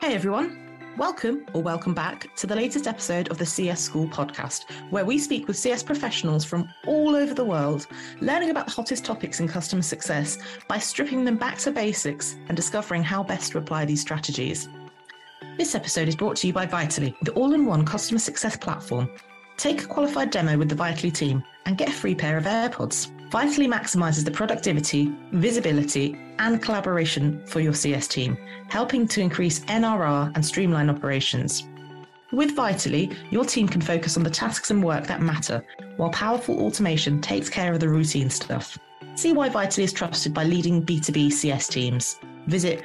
Hi, everyone. Welcome or welcome back to the latest episode of the CS School podcast, where we speak with CS professionals from all over the world, learning about the hottest topics in customer success by stripping them back to basics and discovering how best to apply these strategies. This episode is brought to you by Vitally, the all-in-one customer success platform. Take a qualified demo with the Vitally team and get a free pair of AirPods. Vitally maximizes the productivity, visibility, and collaboration for your CS team, helping to increase NRR and streamline operations. With Vitally, your team can focus on the tasks and work that matter, while powerful automation takes care of the routine stuff. See why Vitally is trusted by leading B2B CS teams. Visit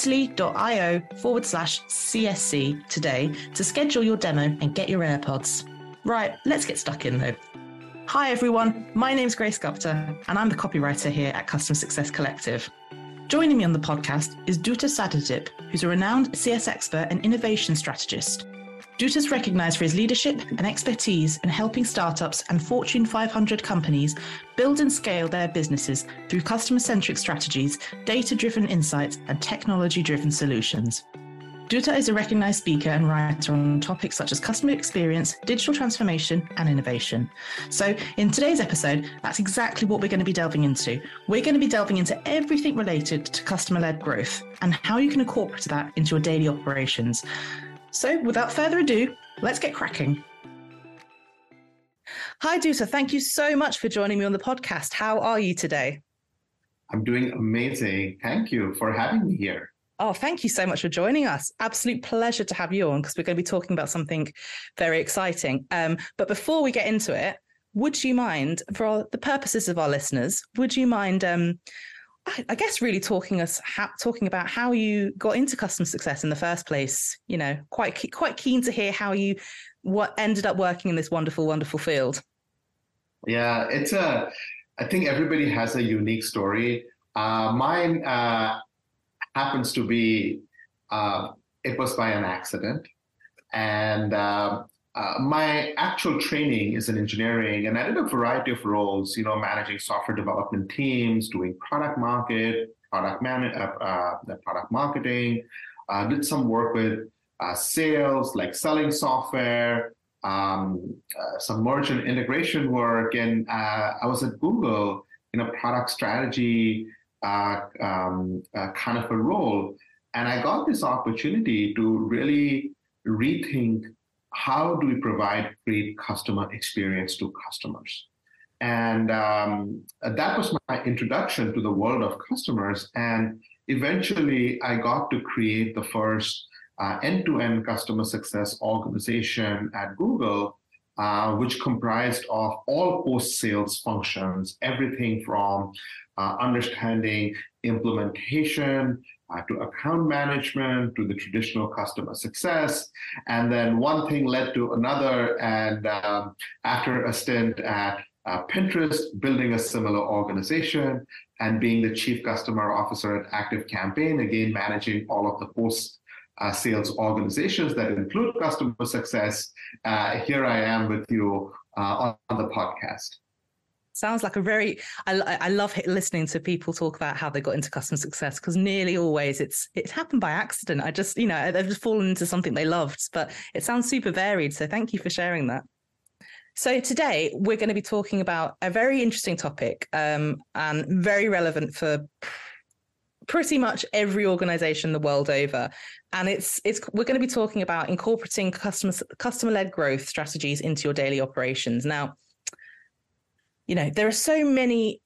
vitally.io/CSC today to schedule your demo and get your AirPods. Right, let's get stuck in though. Hi everyone, my name's Grace Gupta and I'm the copywriter here at Customer Success Collective. Joining me on the podcast is Dutta Satadip, who's a renowned CS expert and innovation strategist. Dutta's recognized for his leadership and expertise in helping startups and Fortune 500 companies build and scale their businesses through customer-centric strategies, data-driven insights, and technology-driven solutions. Dutta is a recognized speaker and writer on topics such as customer experience, digital transformation, and innovation. So in today's episode, that's exactly what we're going to be delving into. We're going to be delving into everything related to customer-led growth and how you can incorporate that into your daily operations. So without further ado, let's get cracking. Hi, Dutta. Thank you so much for joining me on the podcast. How are you today? I'm doing amazing. Thank you for having me here. Oh, thank you so much for joining us. Absolute pleasure to have you on because we're going to be talking about something very exciting. But before we get into it, would you mind, for the purposes of our listeners, would you mind, I guess, really talking about how you got into customer success in the first place? You know, quite keen to hear how you ended up working in this wonderful, wonderful field. Yeah, I think everybody has a unique story. Mine happens to be, it was by an accident. And my actual training is in engineering, and I did a variety of roles, managing software development teams, doing product marketing, did some work with sales, like selling software, some merchant integration work. And I was at Google in a product strategy kind of a role. And I got this opportunity to really rethink how do we provide great customer experience to customers. And that was my introduction to the world of customers. And eventually I got to create the first end-to-end customer success organization at Google, which comprised of all post-sales functions, everything from understanding implementation to account management to the traditional customer success. And then one thing led to another. And after a stint at Pinterest, building a similar organization and being the chief customer officer at ActiveCampaign, again, managing all of the post-sales organizations that include customer success. Here I am with you on the podcast. Sounds like I love listening to people talk about how they got into customer success, because nearly always it's happened by accident. They've just fallen into something they loved, but it sounds super varied. So thank you for sharing that. So today we're going to be talking about a very interesting topic and very relevant for pretty much every organization the world over. And we're going to be talking about incorporating customer-led growth strategies into your daily operations. Now, there are so many,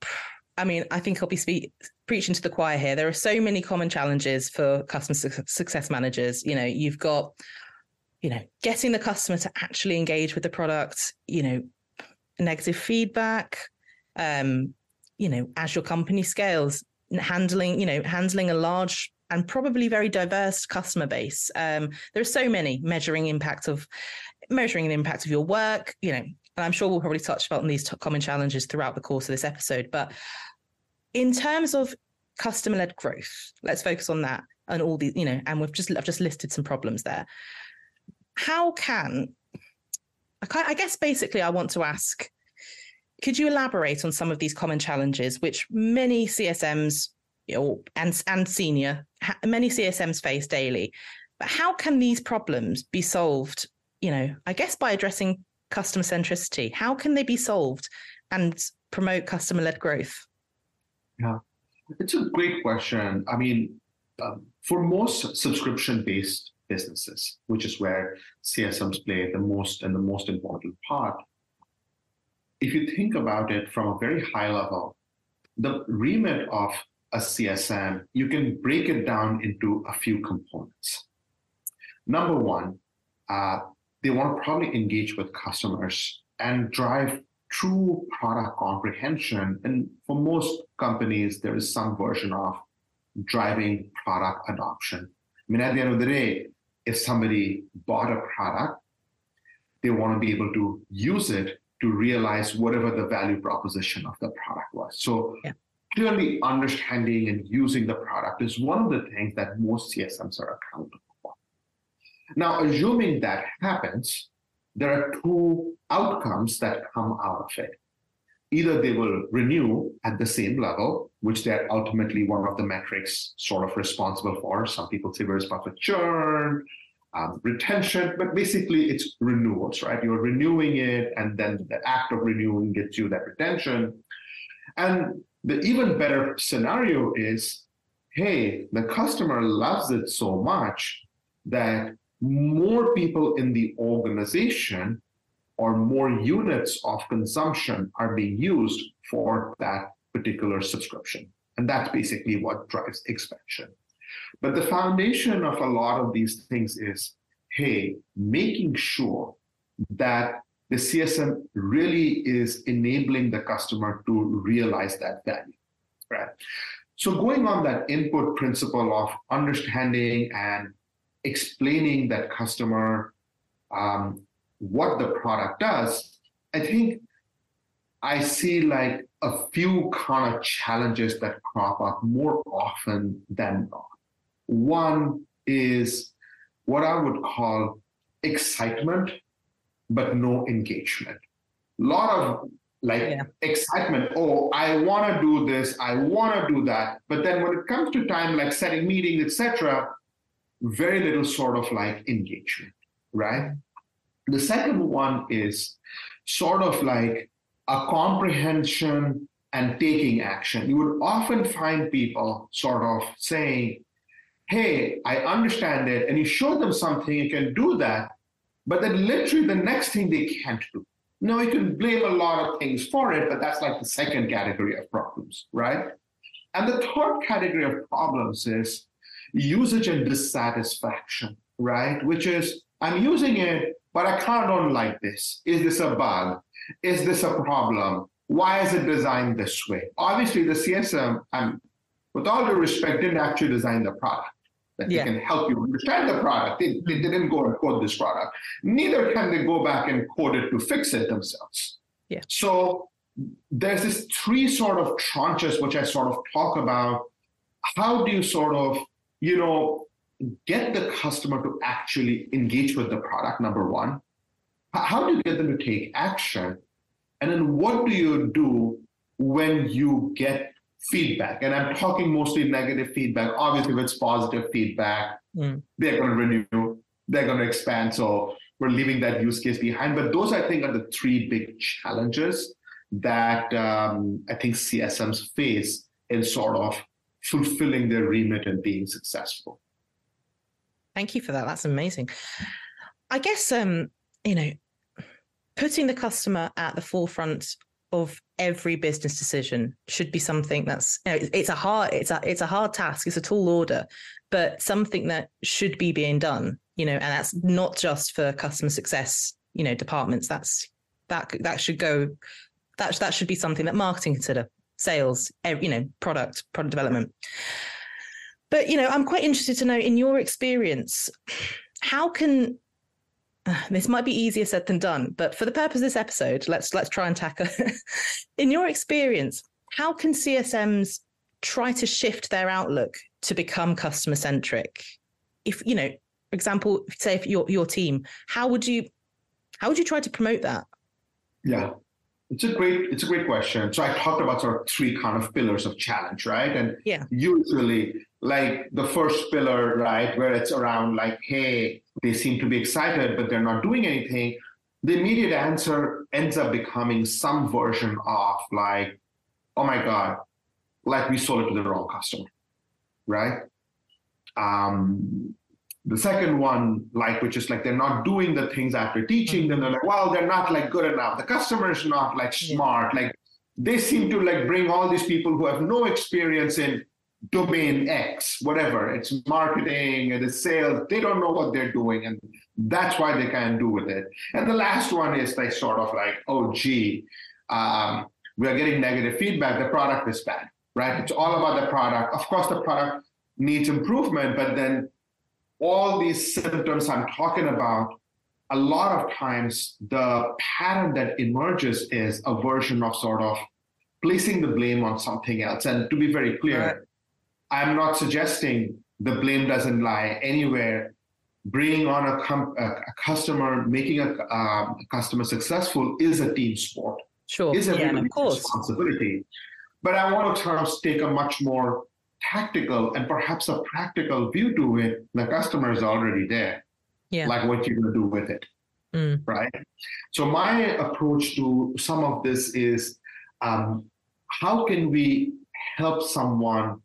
I think I'll be preaching to the choir here. There are so many common challenges for customer success managers. You've got, getting the customer to actually engage with the product, negative feedback, as your company scales, handling a large and probably very diverse customer base. There are so many measuring the impact of your work, and I'm sure we'll probably touch upon these common challenges throughout the course of this episode. But in terms of customer-led growth, let's focus on that and all the, and I've just listed some problems there. I guess basically I want to ask, could you elaborate on some of these common challenges which many CSMs and senior, many CSMs face daily? But how can these problems be solved? I guess by addressing customer centricity. How can they be solved and promote customer-led growth? Yeah, it's a great question. I mean, for most subscription-based businesses, which is where CSMs play the most important part, if you think about it from a very high level, the remit of a CSM, you can break it down into a few components. Number one, they want to probably engage with customers and drive true product comprehension. And for most companies, there is some version of driving product adoption. I mean, at the end of the day, if somebody bought a product, they want to be able to use it to realize whatever the value proposition of the product was. So clearly understanding and using the product is one of the things that most CSMs are accountable for. Now, assuming that happens, there are two outcomes that come out of it. Either they will renew at the same level, which they're ultimately one of the metrics sort of responsible for. Some people say we're responsible for churn, retention, but basically it's renewals, right? You're renewing it, and then the act of renewing gets you that retention. And the even better scenario is, hey, the customer loves it so much that more people in the organization or more units of consumption are being used for that particular subscription. And that's basically what drives expansion. But the foundation of a lot of these things is, hey, making sure that the CSM really is enabling the customer to realize that value, right? So going on that input principle of understanding and explaining that customer what the product does, I think I see like a few kind of challenges that crop up more often than not. One is what I would call excitement, but no engagement. A lot of excitement. Oh, I want to do this. I want to do that. But then when it comes to time, like setting meetings, etc., very little sort of like engagement, right? The second one is sort of like a comprehension and taking action. You would often find people sort of saying, hey, I understand it, and you show them something, you can do that, but then literally the next thing they can't do. Now, you can blame a lot of things for it, but that's like the second category of problems, right? And the third category of problems is usage and dissatisfaction, right? Which is, I'm using it, but I kind of don't like this. Is this a bug? Is this a problem? Why is it designed this way? Obviously, the CSM, with all due respect, didn't actually design the product. That they can help you understand the product. They didn't go and code this product. Neither can they go back and code it to fix it themselves. Yeah. So there's this three sort of tranches, which I sort of talk about. How do you sort of, get the customer to actually engage with the product, number one? How do you get them to take action? And then what do you do when you get feedback? And I'm talking mostly negative feedback. Obviously, if it's positive feedback, they're going to renew, they're going to expand. So we're leaving that use case behind. But those, I think, are the three big challenges that I think CSMs face in sort of fulfilling their remit and being successful. Thank you for that. That's amazing. I guess, putting the customer at the forefront of every business decision should be something that's, it's a hard task. It's a tall order, but something that should be being done, and that's not just for customer success, departments. That should be something that marketing consider, sales, product development. But, I'm quite interested to know, in your experience, how can, this might be easier said than done, but for the purpose of this episode, let's try and tackle. In your experience, how can CSMs try to shift their outlook to become customer centric? If, for example, say if your team, how would you try to promote that? Yeah. It's a great question. So I talked about sort of three kind of pillars of challenge, right? And usually like the first pillar, right, where it's around like, hey, they seem to be excited, but they're not doing anything, the immediate answer ends up becoming some version of like, oh my God, like we sold it to the wrong customer, right? The second one, like, which is like they're not doing the things after teaching them. They're like, well, they're not like good enough. The customer is not like smart. Like they seem to like bring all these people who have no experience in domain X, whatever. It's marketing and it's sales. They don't know what they're doing. And that's why they can't do with it. And the last one is like sort of like, oh, gee, we are getting negative feedback. The product is bad, right? It's all about the product. Of course, the product needs improvement, but then all these symptoms I'm talking about, a lot of times the pattern that emerges is a version of sort of placing the blame on something else. And to be very clear, I'm not suggesting the blame doesn't lie anywhere. Bringing on a customer, making a customer successful is a team sport. Sure, is everybody's of course. responsibility. But I want to sort of take a much more tactical and perhaps a practical view to it. The customer is already there. Like what you're going to do with it, right? So my approach to some of this is how can we help someone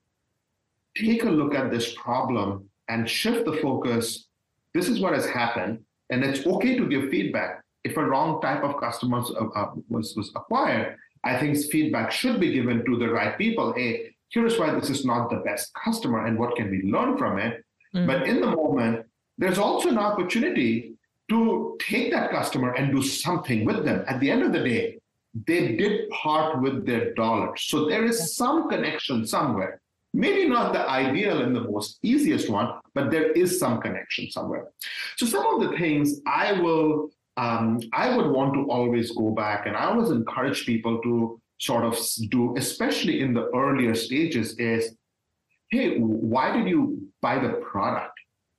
take a look at this problem and shift the focus? This is what has happened, and it's okay to give feedback. If a wrong type of customer was acquired, I think feedback should be given to the right people. Hey, here's why this is not the best customer and what can we learn from it. But in the moment, there's also an opportunity to take that customer and do something with them. At the end of the day, they did part with their dollars. So there is some connection somewhere. Maybe not the ideal and the most easiest one, but there is some connection somewhere. So some of the things I would want to always go back, and I always encourage people to sort of do, especially in the earlier stages, is, hey, why did you buy the product?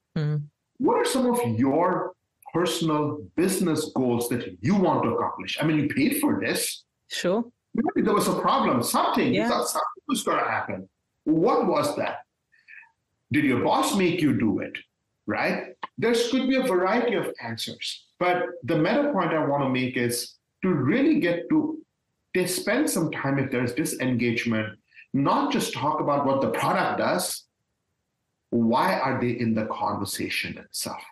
What are some of your personal business goals that you want to accomplish? I mean, you paid for this. Sure. Maybe there was a problem, something was going to happen. What was that? Did your boss make you do it? Right? There could be a variety of answers. But the meta point I want to make is to really get to spend some time, if there's disengagement, not just talk about what the product does. Why are they in the conversation itself?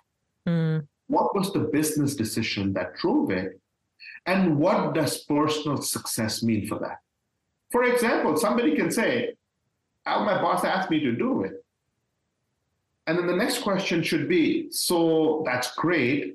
What was the business decision that drove it? And what does personal success mean for that? For example, somebody can say, oh, my boss asked me to do it. And then the next question should be, so that's great.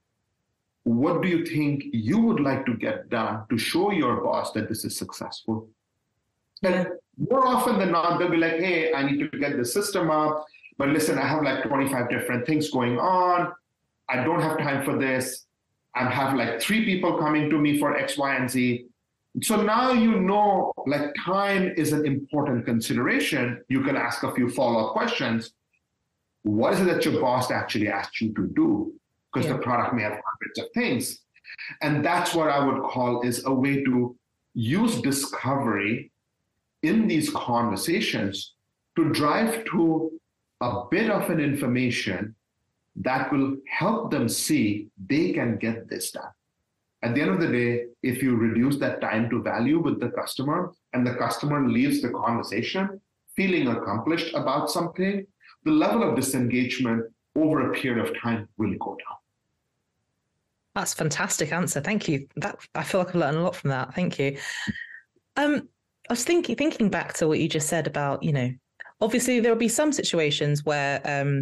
What do you think you would like to get done to show your boss that this is successful? And more often than not, they'll be like, hey, I need to get the system up. But listen, I have like 25 different things going on. I don't have time for this. I have like 3 people coming to me for X, Y, and Z. So now you know, like, time is an important consideration. You can ask a few follow-up questions. What is it that your boss actually asked you to do? Because the product may have hundreds of things. And that's what I would call is a way to use discovery in these conversations to drive to a bit of an information that will help them see they can get this done. At the end of the day, if you reduce that time to value with the customer and the customer leaves the conversation feeling accomplished about something, the level of disengagement over a period of time will go down. That's a fantastic answer. Thank you. I feel like I've learned a lot from that. Thank you. I was thinking back to what you just said about, obviously there'll be some situations where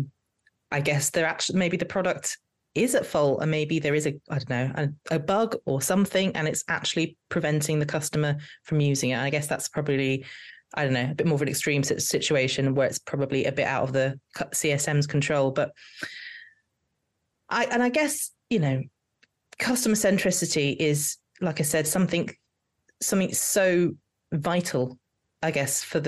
I guess maybe the product is at fault and maybe there is a bug or something and it's actually preventing the customer from using it. I guess that's probably, a bit more of an extreme situation where it's probably a bit out of the CSM's control. But I guess, customer centricity is, like I said, something so vital, I guess, for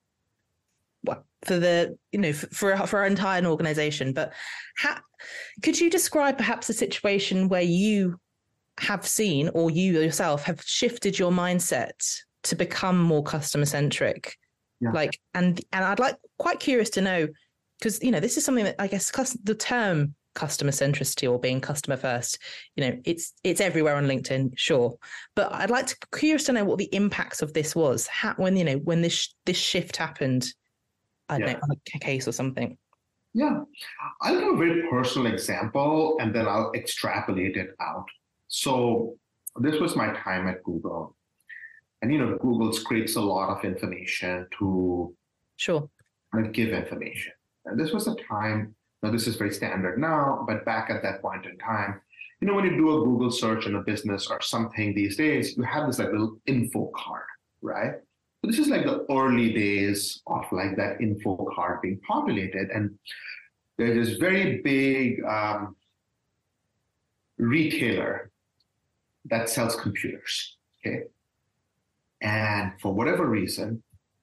our entire organization. But could you describe perhaps a situation where you have seen, or you yourself have shifted your mindset to become more customer centric Yeah. Like, and I'd like quite curious to know, because, this is something that I guess the term customer centricity or being customer first, it's everywhere on LinkedIn, sure. But I'd like to curious to know what the impacts of this was when this shift happened, I don't know, on a case or something. Yeah. I'll give a very personal example and then I'll extrapolate it out. So this was my time at Google. And, Google scrapes a lot of information to give information. And this was a time, now this is very standard now, but back at that point in time, when you do a Google search in a business or something these days, you have this like little info card, right? So this is like the early days of like that info card being populated. And there's this very big retailer that sells computers, okay? And for whatever reason,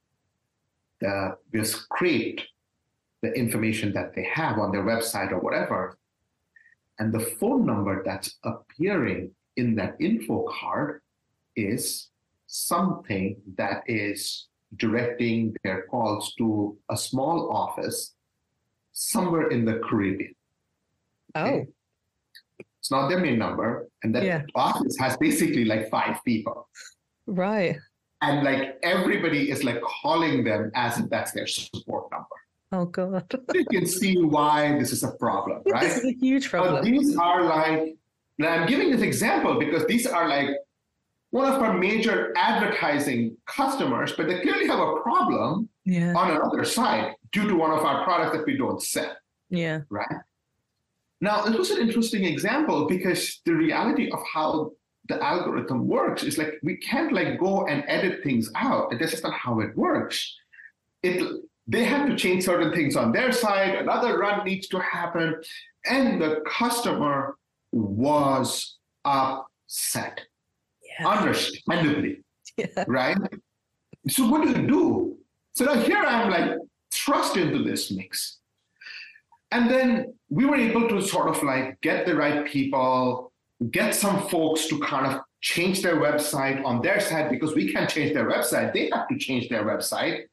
they scraped the information that they have on their website or whatever. And the phone number that's appearing in that info card is something that is directing their calls to a small office somewhere in the Caribbean. Okay? It's not their main number. And that office has basically like 5 people. Right. And like everybody is like calling them as if that's their support number. Oh, God. You can see why this is a problem, right? This is a huge problem. But these are like, now I'm giving this example because these are like one of our major advertising customers, but they clearly have a problem on another side due to one of our products that we don't sell. Yeah. Right? Now, it was an interesting example because the reality of how the algorithm works is like we can't like go and edit things out. That's just not how it works. They have to change certain things on their side. Another run needs to happen. And the customer was upset, understandably, right? So what do? So now here I'm like thrust into this mix. And then we were able to sort of like get the right people, get some folks to kind of change their website on their side because we can't change their website. They have to change their website.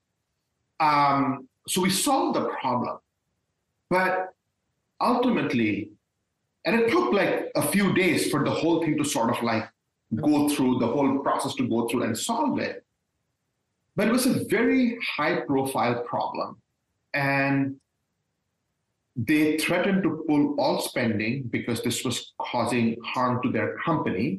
So we solved the problem. But ultimately, and it took like a few days for the whole thing to sort of like go through, the whole process to go through and solve it. But it was a very high profile problem. And they threatened to pull all spending because this was causing harm to their company.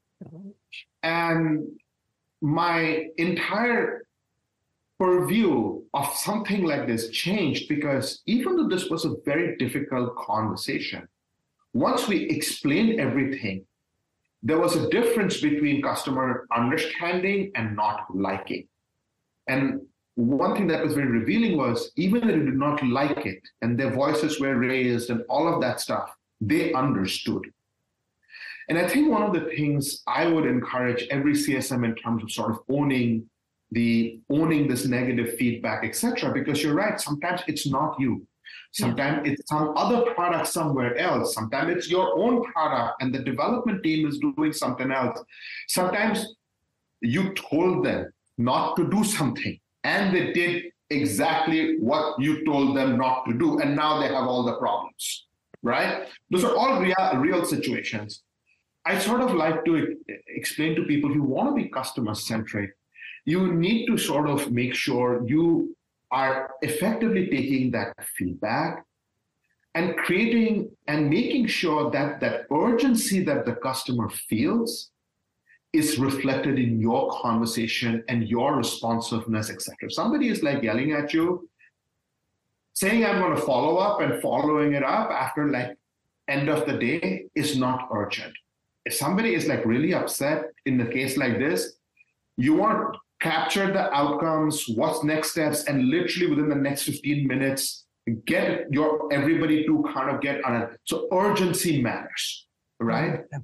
And my entire purview of something like this changed because even though this was a very difficult conversation, once we explained everything, there was a difference between customer understanding and not liking. And one thing that was very revealing was even if they did not like it and their voices were raised and all of that stuff, they understood. And I think one of the things I would encourage every CSM in terms of sort of owning this negative feedback, etc., because you're right, sometimes it's not you. Sometimes it's some other product somewhere else. Sometimes it's your own product and the development team is doing something else. Sometimes you told them not to do something and they did exactly what you told them not to do, and now they have all the problems, right? Those are all real situations. I sort of like to explain to people, if you want to be customer-centric, you need to sort of make sure you are effectively taking that feedback and creating and making sure that that urgency that the customer feels is reflected in your conversation and your responsiveness, etc. If somebody is like yelling at you, saying I'm going to follow up and following it up after like end of the day is not urgent. If somebody is like really upset in a case like this, you want to capture the outcomes, what's next steps, and literally within the next 15 minutes, get everybody to kind of get on it. So urgency matters, right? Yeah.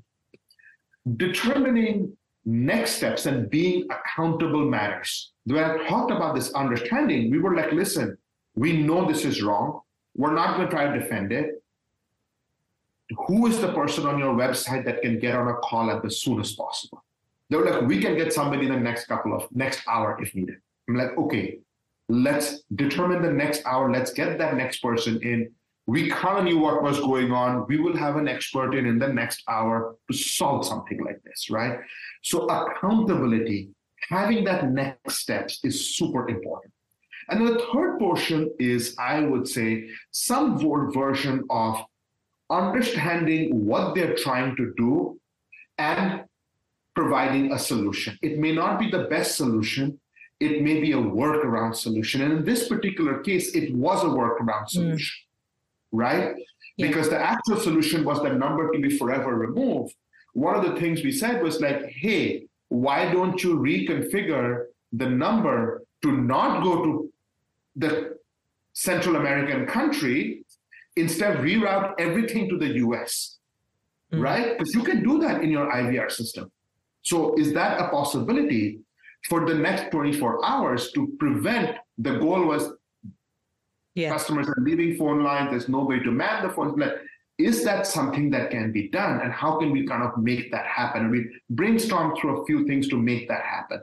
Determining next steps and being accountable matters. When I talked about this understanding, we were like, listen, we know this is wrong. We're not going to try to defend it. Who is the person on your website that can get on a call at the soonest possible? They were like, we can get somebody in the next hour if needed. I'm like, okay, Let's determine the next hour. Let's get that next person in. We kind of knew what was going on. We will have an expert in the next hour to solve something like this, right? So accountability, having that next steps is super important. And the third portion is, I would say, some version of understanding what they're trying to do and providing a solution. It may not be the best solution. It may be a workaround solution. And in this particular case, it was a workaround solution, right? Yeah. Because the actual solution was that number to be forever removed. One of the things we said was like, hey, why don't you reconfigure the number to not go to the Central American country, instead reroute everything to the US, right? Because you can do that in your IVR system. So is that a possibility for the next 24 hours to prevent? The goal was customers are leaving phone lines, there's nobody to man the phones. Is that something that can be done? And how can we kind of make that happen? And we brainstormed through a few things to make that happen.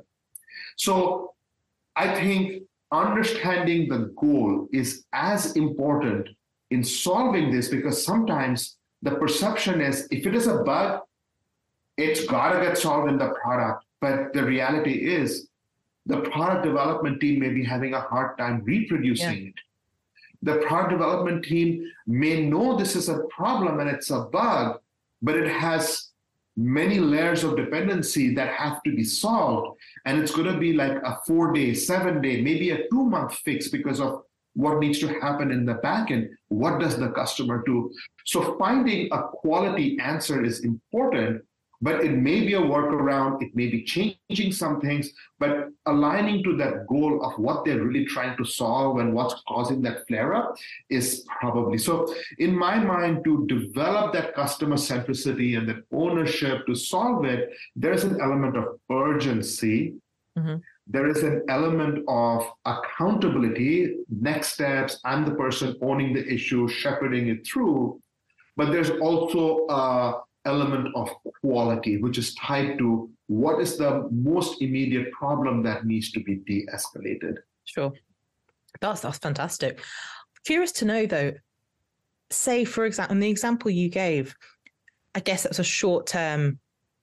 So I think understanding the goal is as important in solving this, because sometimes the perception is if it is a bug, it's got to get solved in the product. But the reality is the product development team may be having a hard time reproducing it. The product development team may know this is a problem and it's a bug, but it has many layers of dependency that have to be solved. And it's going to be like a 4-day, 7-day, maybe a 2-month fix because of what needs to happen in the backend. What does the customer do? So finding a quality answer is important, but it may be a workaround. It may be changing some things, but aligning to that goal of what they're really trying to solve and what's causing that flare up is probably. So in my mind, to develop that customer centricity and that ownership to solve it, there's an element of urgency. There is an element of accountability, next steps, I'm the person owning the issue, shepherding it through. But there's also a element of quality, which is tied to what is the most immediate problem that needs to be de-escalated. Sure. That's fantastic. Curious to know, though, say, for example, in the example you gave, I guess that was a short-term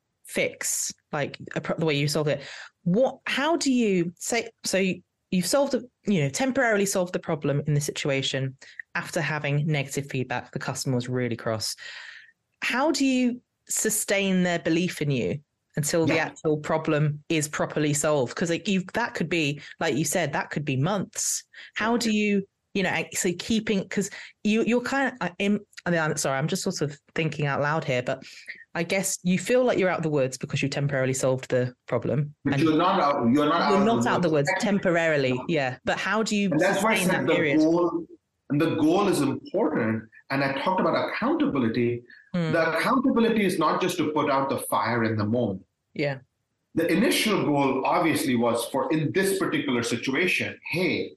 fix, like the way you solved it. How do you say, so you've solved, temporarily solved the problem in the situation after having negative feedback, the customer was really cross. How do you sustain their belief in you until the actual problem is properly solved? Because that could be, like you said, that could be months. How do you, actually keeping, because you're kind of, I'm sorry, I'm just sort of thinking out loud here, but I guess you feel like you're out of the woods because you temporarily solved the problem. But you're not out of the woods temporarily. Yeah. But how do you sustain that period? The goal is important. And I talked about accountability. The accountability is not just to put out the fire in the moment. Yeah. The initial goal obviously was for, in this particular situation, hey,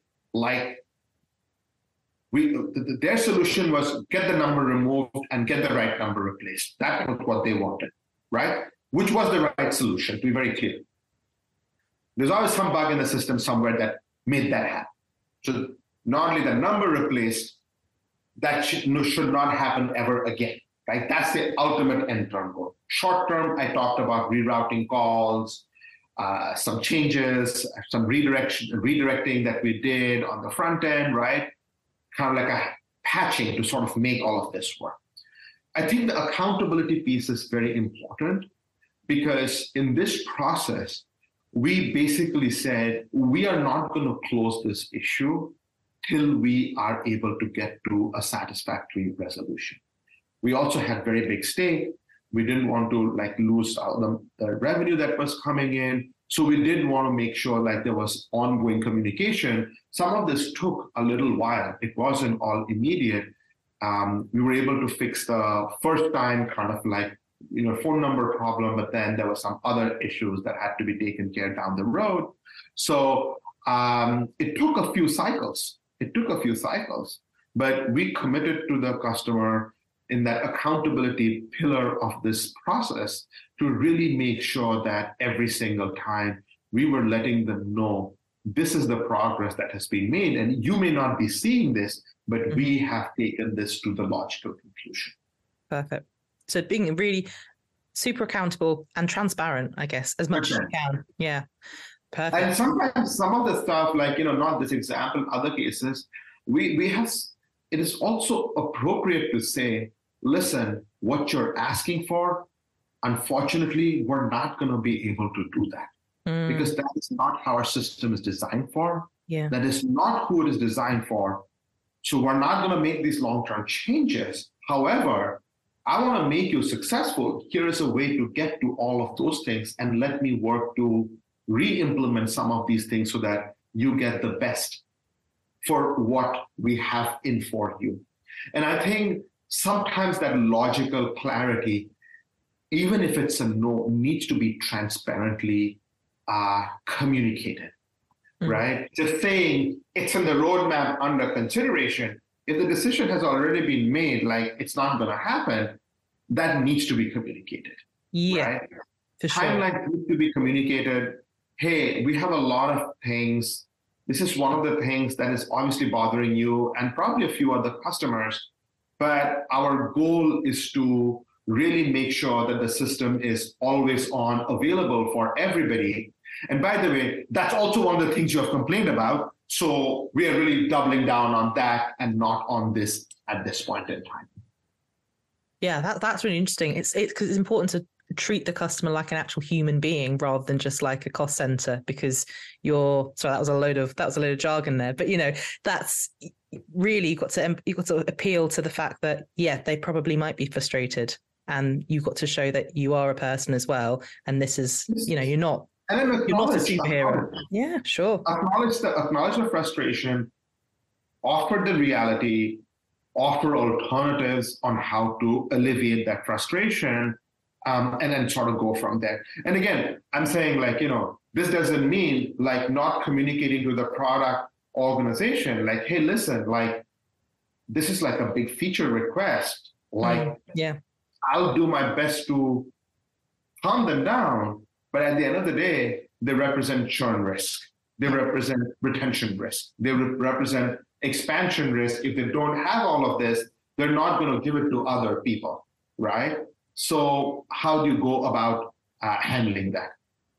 their solution was get the number removed and get the right number replaced. That was what they wanted, right? Which was the right solution, to be very clear. There's always some bug in the system somewhere that made that happen. So not only the number replaced, that should not happen ever again, right? That's the ultimate end-term goal. Short-term, I talked about rerouting calls, some changes, some redirecting that we did on the front end, right? Kind of like a patching to sort of make all of this work. I think the accountability piece is very important because in this process, we basically said, we are not going to close this issue till we are able to get to a satisfactory resolution. We also had very big stake. We didn't want to lose out the revenue that was coming in. So we did want to make sure there was ongoing communication. Some of this took a little while. It wasn't all immediate. We were able to fix the first time kind of phone number problem, but then there were some other issues that had to be taken care of down the road. So it took a few cycles. But we committed to the customer in that accountability pillar of this process to really make sure that every single time we were letting them know this is the progress that has been made. And you may not be seeing this, but we have taken this to the logical conclusion. Perfect. So being really super accountable and transparent, I guess, as much as you can. Yeah. Perfect. And sometimes some of the stuff, like, not this example, other cases, we have, it is also appropriate to say, listen, what you're asking for, unfortunately, we're not going to be able to do that. Because that is not how our system is designed for. Yeah. That is not who it is designed for. So we're not going to make these long-term changes. However, I want to make you successful. Here is a way to get to all of those things, and let me work to re-implement some of these things so that you get the best for what we have in for you. And I think sometimes that logical clarity, even if it's a no, needs to be transparently communicated, right? Just saying it's in the roadmap under consideration. If the decision has already been made, like it's not going to happen, that needs to be communicated. Yeah, right? for sure. Timeline needs to be communicated. Hey, we have a lot of things. This is one of the things that is obviously bothering you and probably a few other customers. But our goal is to really make sure that the system is always on, available for everybody. And by the way, that's also one of the things you have complained about. So we are really doubling down on that and not on this at this point in time. Yeah, that's really interesting. It's because it's important to treat the customer like an actual human being rather than just like a cost center, because that was a load of jargon there. But that's really you've got to appeal to the fact that they probably might be frustrated, and you've got to show that you are a person as well. And this is you're not a superhero. Yeah, sure. Acknowledge the frustration, offer the reality, offer alternatives on how to alleviate that frustration, and then sort of go from there. And again, I'm saying this doesn't mean not communicating to the product organization, hey, listen, this is a big feature request. I'll do my best to calm them down. But at the end of the day, they represent churn risk. They represent retention risk. They represent expansion risk. If they don't have all of this, they're not going to give it to other people, right? So how do you go about handling that?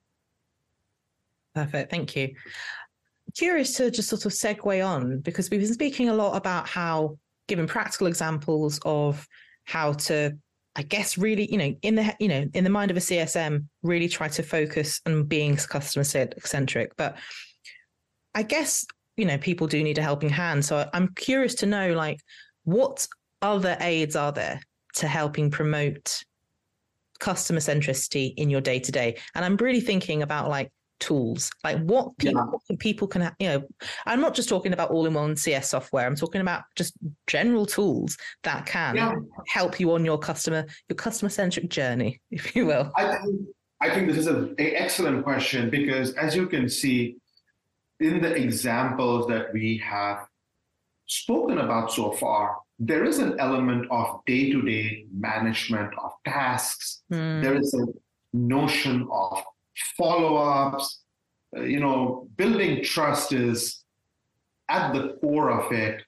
Perfect. Thank you. Curious to just sort of segue on, because we've been speaking a lot about how giving practical examples of how to, I guess, really, in the mind of a CSM, really try to focus on being customer centric. But I guess, people do need a helping hand. So I'm curious to know, what other aids are there to helping promote customer centricity in your day to day? And I'm really thinking about tools, what people can, I'm not just talking about all-in-one CS software. I'm talking about just general tools that can help you on your customer-centric journey, if you will. I think this is an excellent question, because as you can see in the examples that we have spoken about so far, there is an element of day-to-day management of tasks. There is a notion of follow-ups. Building trust is at the core of it,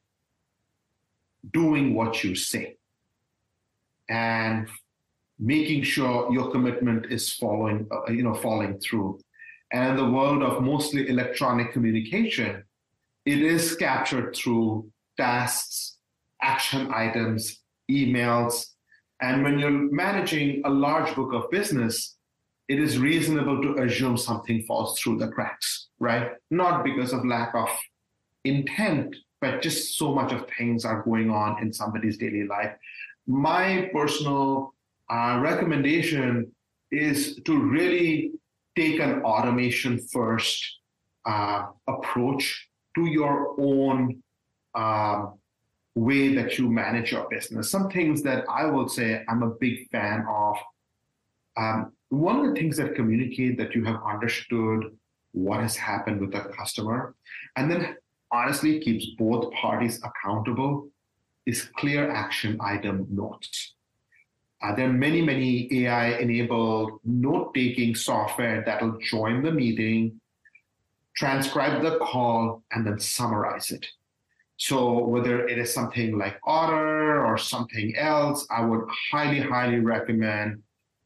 doing what you say and making sure your commitment is falling through. And in the world of mostly electronic communication, it is captured through tasks, action items, emails. And when you're managing a large book of business, it is reasonable to assume something falls through the cracks, right? Not because of lack of intent, but just so much of things are going on in somebody's daily life. My personal recommendation is to really take an automation first approach to your own way that you manage your business. Some things that I will say I'm a big fan of. One of the things that communicate that you have understood what has happened with the customer, and then honestly keeps both parties accountable, is clear action item notes. There are many, many AI-enabled note-taking software that will join the meeting, transcribe the call, and then summarize it. So whether it is something like Otter or something else, I would highly, highly recommend,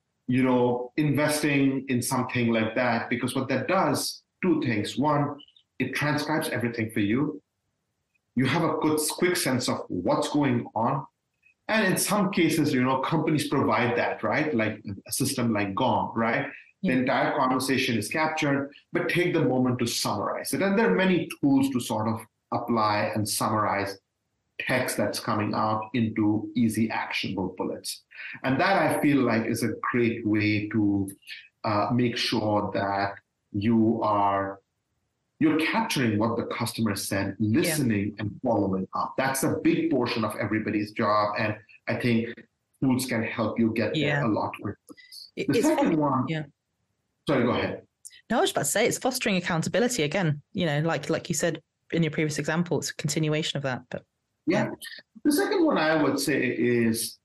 investing in something like that, because what that does, two things. One, it transcribes everything for you. You have a good, quick sense of what's going on. And in some cases, companies provide that, right? Like a system like Gong, right? Yeah. The entire conversation is captured, but take the moment to summarize it. And there are many tools to sort of apply and summarize text that's coming out into easy, actionable bullets. And that, I feel like, is a great way to make sure that you're capturing what the customer said, listening and following up. That's a big portion of everybody's job. And I think tools can help you get there a lot quicker. The second one. Yeah. Sorry, go ahead. No, I was about to say, it's fostering accountability again. Like you said in your previous example, it's a continuation of that. But yeah. The second one I would say is,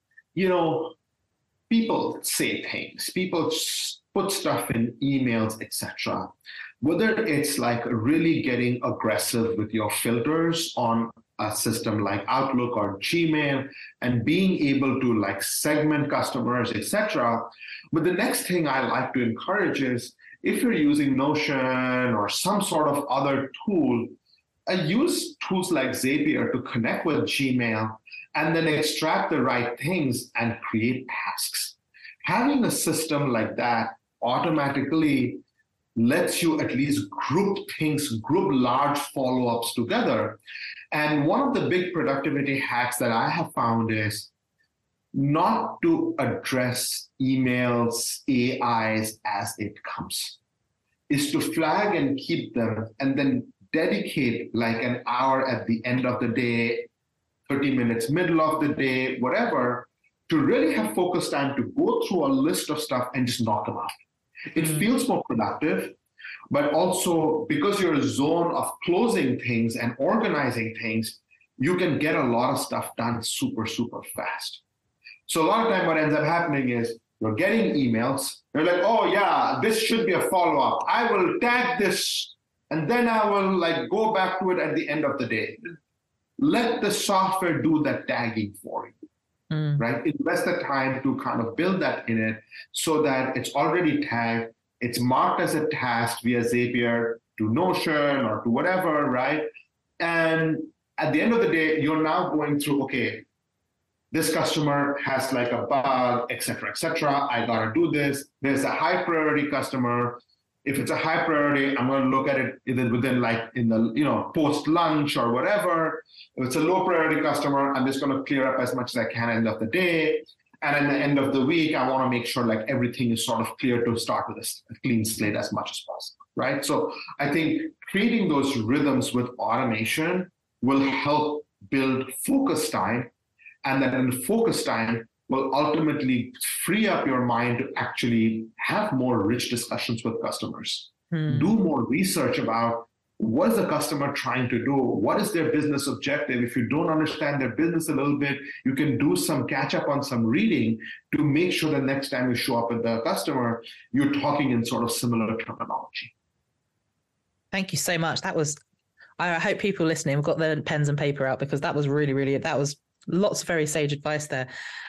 people say things, people put stuff in emails, etc. Whether it's like really getting aggressive with your filters on a system like Outlook or Gmail and being able to like segment customers, etc. But the next thing I like to encourage is, if you're using Notion or some sort of other tool, use tools like Zapier to connect with Gmail and then extract the right things and create tasks. Having a system like that automatically lets you at least group large follow-ups together. And one of the big productivity hacks that I have found is not to address emails, AIs as it comes, is to flag and keep them and then dedicate like an hour at the end of the day, 30 minutes, middle of the day, whatever, to really have focus time to go through a list of stuff and just knock them out. It feels more productive, but also because you're a zone of closing things and organizing things, you can get a lot of stuff done super, super fast. So a lot of time what ends up happening is you're getting emails. You're like, oh yeah, this should be a follow-up. I will tag this, and then I will like go back to it at the end of the day. Let the software do that tagging for you. Right? Invest the time to kind of build that in it so that it's already tagged, it's marked as a task via Zapier to Notion or to whatever, right? And at the end of the day, you're now going through, okay, this customer has like a bug, et cetera, I gotta do this. There's a high priority customer. If it's a high priority, I'm going to look at it either within like in the, post lunch or whatever. If it's a low priority customer, I'm just going to clear up as much as I can at the end of the day. And at the end of the week, I want to make sure like everything is sort of clear to start with a clean slate as much as possible, right? So I think creating those rhythms with automation will help build focus time. And then in the focus time, will ultimately free up your mind to actually have more rich discussions with customers. Do more research about what is the customer trying to do? What is their business objective? If you don't understand their business a little bit, you can do some catch up on some reading to make sure the next time you show up with the customer, you're talking in sort of similar terminology. Thank you so much. I hope people listening have got their pens and paper out, because that was really, that was lots of very sage advice there.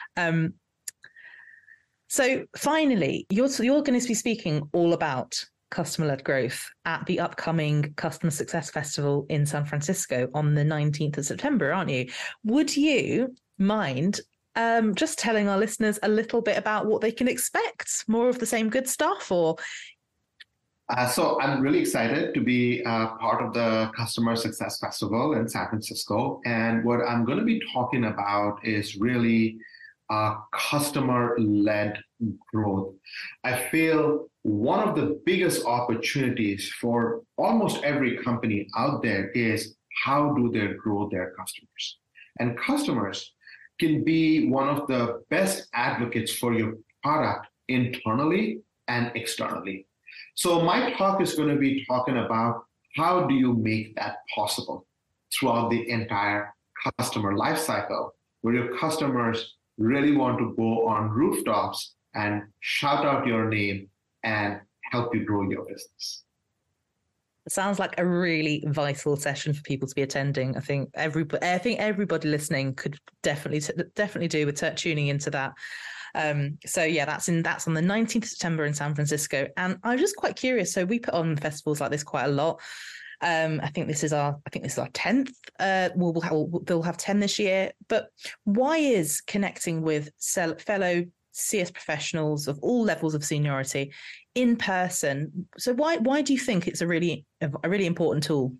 So finally, you're going to be speaking all about customer-led growth at the upcoming Customer Success Festival in San Francisco on the 19th of September, aren't you? Would you mind just telling our listeners a little bit about what they can expect? More of the same good stuff, or? So I'm really excited to be part of the Customer Success Festival in San Francisco. And what I'm going to be talking about is really customer-led growth. I feel one of the biggest opportunities for almost every company out there is how do they grow their customers? And customers can be one of the best advocates for your product internally and externally. So my talk is going to be talking about how do you make that possible throughout the entire customer lifecycle, where your customers really want to go on rooftops and shout out your name and help you grow your business. It sounds like a really vital session for people to be attending. I think everybody listening could definitely do with tuning into that. So yeah, that's on the 19th of September in San Francisco. And I was just quite curious. So we put on festivals like this quite a lot. I think this is our 10th. We'll have 10 this year. But why is connecting with fellow CS professionals of all levels of seniority in person? So why do you think it's a really important tool?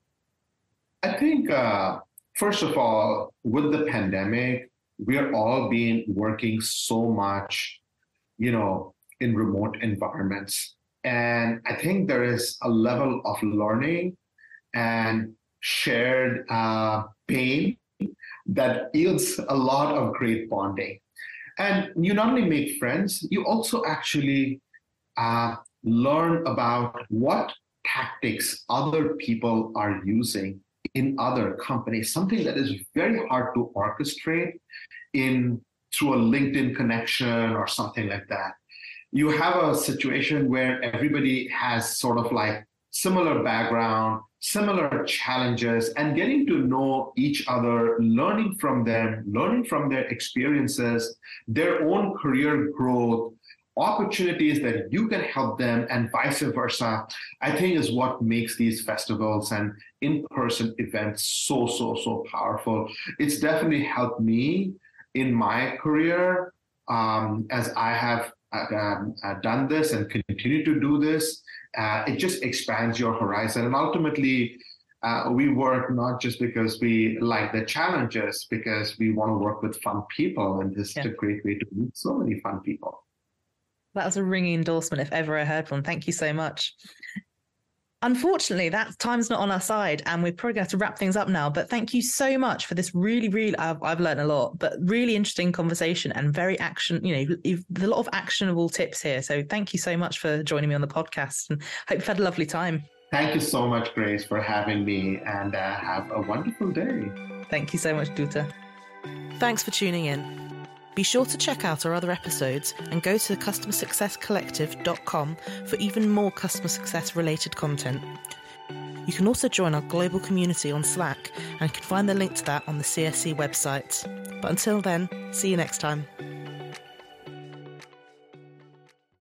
I think first of all, with the pandemic, we're all been working so much, in remote environments. And I think there is a level of learning and shared pain that yields a lot of great bonding. And you not only make friends, you also actually learn about what tactics other people are using in other companies, something that is very hard to orchestrate through a LinkedIn connection or something like that. You have a situation where everybody has sort of like similar background, similar challenges, and getting to know each other, learning from them, learning from their experiences, their own career growth, opportunities that you can help them, and vice versa, I think is what makes these festivals and in-person events so powerful. It's definitely helped me in my career as I have done this and continue to do this. It just expands your horizon. And ultimately, we work not just because we like the challenges, because we want to work with fun people. And this is a great way to meet so many fun people. That was a ringing endorsement if ever I heard one. Thank you so much. Unfortunately, that time's not on our side, and we're probably going to have to wrap things up now. But thank you so much for this really, I've learned a lot, but really interesting conversation and very a lot of actionable tips here. So thank you so much for joining me on the podcast, and hope you've had a lovely time. Thank you so much, Grace, for having me, and have a wonderful day. Thank you so much, Duta. Thanks for tuning in. Be sure to check out our other episodes and go to customersuccesscollective.com for even more customer success related content. You can also join our global community on Slack, and you can find the link to that on the CSC website. But until then, see you next time.